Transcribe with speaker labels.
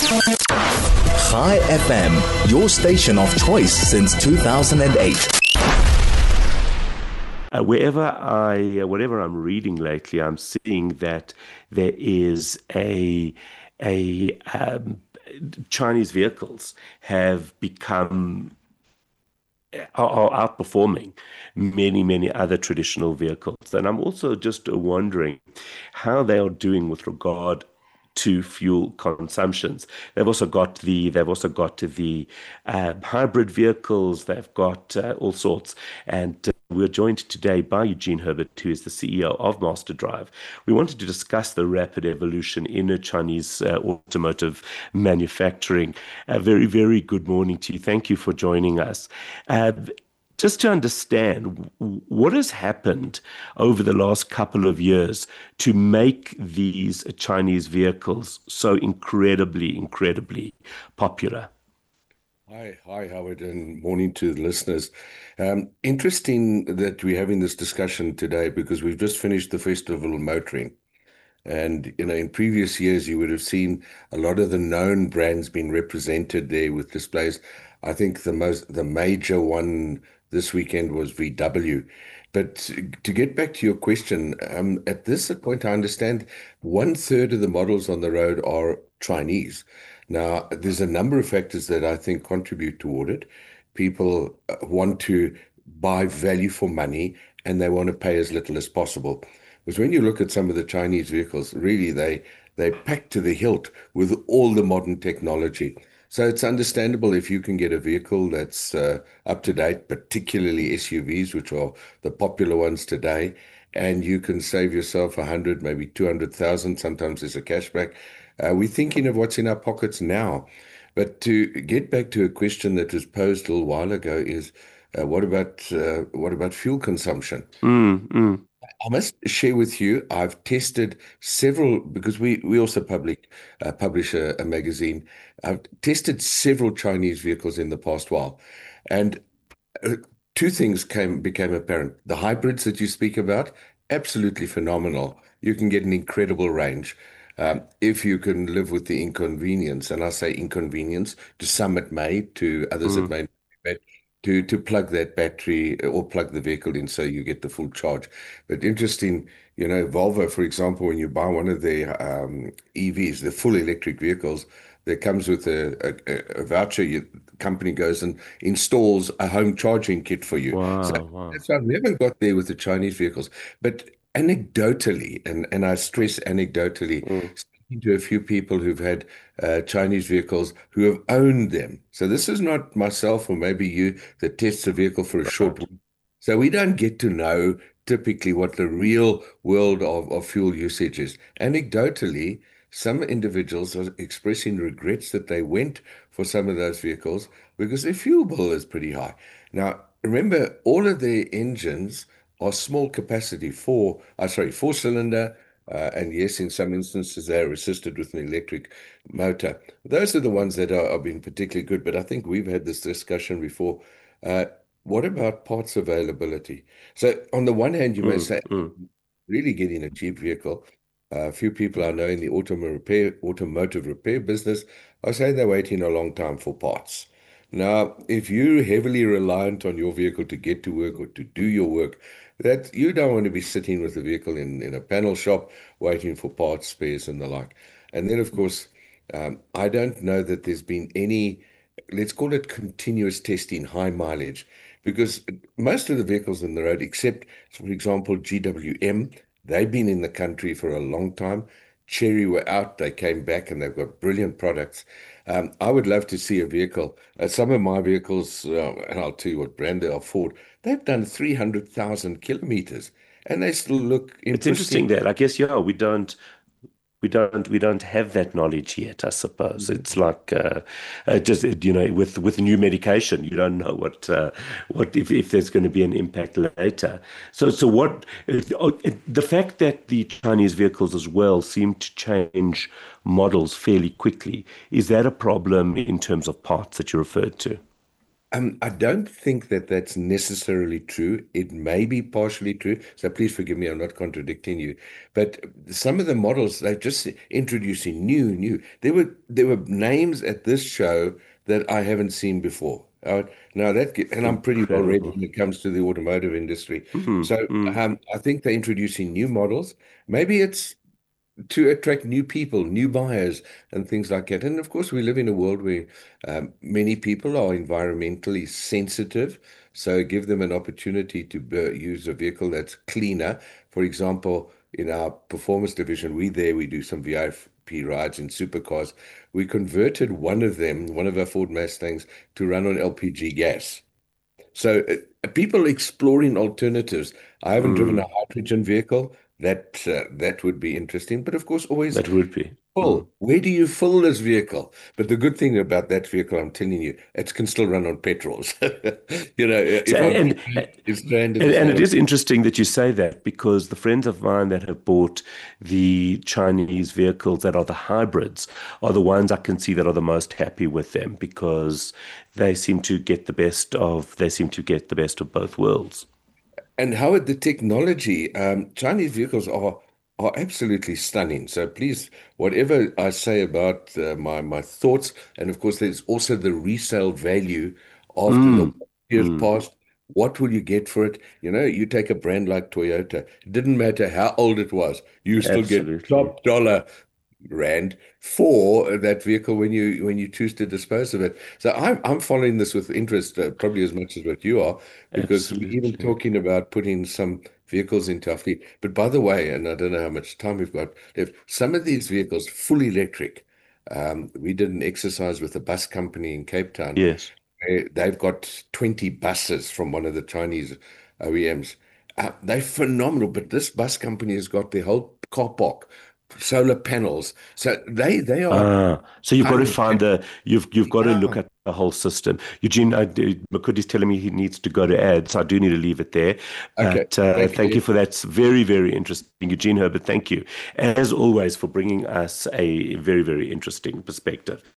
Speaker 1: Chai FM, your station of choice since 2008.
Speaker 2: Whatever I'm reading lately, I'm seeing that there is a Chinese vehicles have become are outperforming many other traditional vehicles. And I'm also just wondering how they are doing with regard to fuel consumptions. They've also got the hybrid vehicles. They've got all sorts. And we're joined today by Eugene Herbert, who is the CEO of Master Drive. We wanted to discuss the rapid evolution in a Chinese automotive manufacturing. A very, very good morning to you. Thank you for joining us. Just to understand what has happened over the last couple of years to make these Chinese vehicles so incredibly popular.
Speaker 3: Hi, Howard, and morning to the listeners. Interesting that we're having this discussion today because we've just finished the Festival of Motoring. And, in previous years, you would have seen a lot of the known brands being represented there with displays. I think the major one this weekend was VW. But to get back to your question, at this point, I understand 1/3 of the models on the road are Chinese. Now, there's a number of factors that I think contribute toward it. People want to buy value for money and they want to pay as little as possible. Because when you look at some of the Chinese vehicles, really they packed to the hilt with all the modern technology. So it's understandable if you can get a vehicle that's up to date, particularly SUVs, which are the popular ones today, and you can save yourself 100, maybe 200,000. Sometimes there's a cashback. We're thinking of what's in our pockets now. But to get back to a question that was posed a little while ago is, what about fuel consumption? I must share with you, I've tested several, because we also publish a magazine. I've tested several Chinese vehicles in the past while. And two things became apparent. The hybrids that you speak about, absolutely phenomenal. You can get an incredible range. If you can live with the inconvenience, and I say inconvenience, to some it may, to others it may not be bad, to plug that battery or plug the vehicle in so you get the full charge. But interesting, Volvo, for example, when you buy one of their EVs, the full electric vehicles, that comes with a voucher. The company goes and installs a home charging kit for you.
Speaker 2: Wow.
Speaker 3: That's why we haven't got there with the Chinese vehicles. But anecdotally, and I stress anecdotally, speaking to a few people who've had Chinese vehicles who have owned them. So this is not myself or maybe you that tests a vehicle for a short week. So we don't get to know typically what the real world of fuel usage is. Anecdotally, some individuals are expressing regrets that they went for some of those vehicles because their fuel bill is pretty high. Now, remember, all of their engines are small capacity, four-cylinder, and yes, in some instances, they are assisted with an electric motor. Those are the ones that are being particularly good, but I think we've had this discussion before. What about parts availability? So on the one hand, you may say, really getting a cheap vehicle. A few people I know in the automotive repair business are saying they're waiting a long time for parts. Now, if you're heavily reliant on your vehicle to get to work or to do your work, that you don't want to be sitting with the vehicle in a panel shop waiting for parts, spares, and the like. And then, of course, I don't know that there's been any, let's call it continuous testing, high mileage, because most of the vehicles on the road, except, for example, GWM, they've been in the country for a long time. Chery were out, they came back, and they've got brilliant products. I would love to see a vehicle. Some of my vehicles, and I'll tell you what brand they are, Ford, they've done 300,000 kilometers, and they still look
Speaker 2: It's interesting that I guess we don't have that knowledge yet, I suppose. It's like just with new medication, you don't know what if there's going to be an impact later. So what the fact that the Chinese vehicles as well seem to change models fairly quickly, is that a problem in terms of parts that you referred to?
Speaker 3: I don't think that that's necessarily true. It may be partially true. So please forgive me, I'm not contradicting you. But some of the models, they're just introducing new. There were names at this show that I haven't seen before. Now and I'm pretty well read
Speaker 2: Incredible.
Speaker 3: when it comes to the automotive industry.
Speaker 2: Mm,
Speaker 3: So
Speaker 2: mm.
Speaker 3: I think they're introducing new models. Maybe it's to attract new people, new buyers, and things like that. And of course, we live in a world where many people are environmentally sensitive. So give them an opportunity to use a vehicle that's cleaner. For example, in our performance division, we do some VIP rides in supercars. We converted one of them, one of our Ford Mustangs, to run on LPG gas. So people exploring alternatives. I haven't driven a
Speaker 2: Mm.
Speaker 3: hydrogen vehicle. That would be interesting. But of course, always
Speaker 2: That would be. Mm.
Speaker 3: full. Where do you fill this vehicle? But the good thing about that vehicle, I'm telling you, it can still run on petrols.
Speaker 2: So,
Speaker 3: If I'm stranded, it's
Speaker 2: and
Speaker 3: not
Speaker 2: it
Speaker 3: a.
Speaker 2: is interesting that you say that because the friends of mine that have bought the Chinese vehicles that are the hybrids are the ones I can see that are the most happy with them because they seem to get the best of both worlds.
Speaker 3: And Howard, the technology, Chinese vehicles are absolutely stunning. So please, whatever I say about my thoughts, and of course, there's also the resale value after the
Speaker 2: Mm,
Speaker 3: years
Speaker 2: mm,
Speaker 3: past. What will you get for it? You take a brand like Toyota. It didn't matter how old it was, you still get
Speaker 2: absolutely.
Speaker 3: top dollar rand for that vehicle when you choose to dispose of it. So I'm following this with interest, probably as much as what you are, because we're even
Speaker 2: Absolutely.
Speaker 3: talking about putting some vehicles into our fleet. But by the way, and I don't know how much time we've got left, some of these vehicles fully electric. We did an exercise with a bus company in Cape Town.
Speaker 2: Yes.
Speaker 3: They've got 20 buses from one of the Chinese OEMs. They're phenomenal, but this bus company has got their whole car park, solar panels. So they are
Speaker 2: So you've got to
Speaker 3: tiny.
Speaker 2: find you've got to look
Speaker 3: Yeah.
Speaker 2: at the whole system. Eugene, Makudi's telling me he needs to go to ads, so I do need to leave it there.
Speaker 3: Okay.
Speaker 2: But
Speaker 3: Thank
Speaker 2: thank you
Speaker 3: you.
Speaker 2: for that. It's very, very interesting. Eugene Herbert, thank you, as always, for bringing us a very, very interesting perspective.